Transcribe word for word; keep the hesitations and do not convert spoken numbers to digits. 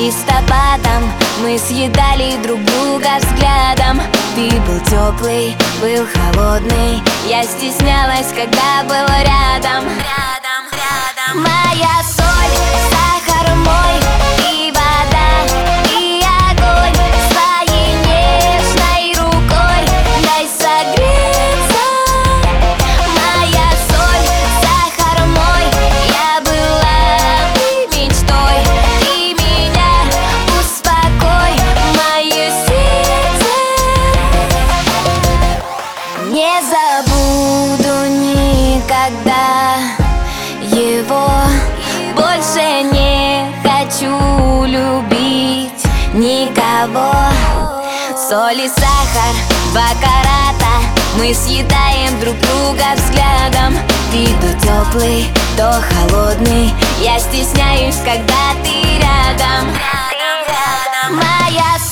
листопадом мы съедали друг друга взглядом. Ты был теплый, был холодный, я стеснялась, когда был рядом. Рядом, рядом. Моя соль, сахар мой, и вода, и огонь. Своей нежной рукой дай согреться. Моя соль, сахар мой, я была ты мечтой. Ты меня успокой, мое сердце. Не забуду никогда его, больше не хочу любить никого. Соль и сахар, два карата, мы съедаем друг друга взглядом. Ты то теплый, то холодный, я стесняюсь, когда ты рядом. Моя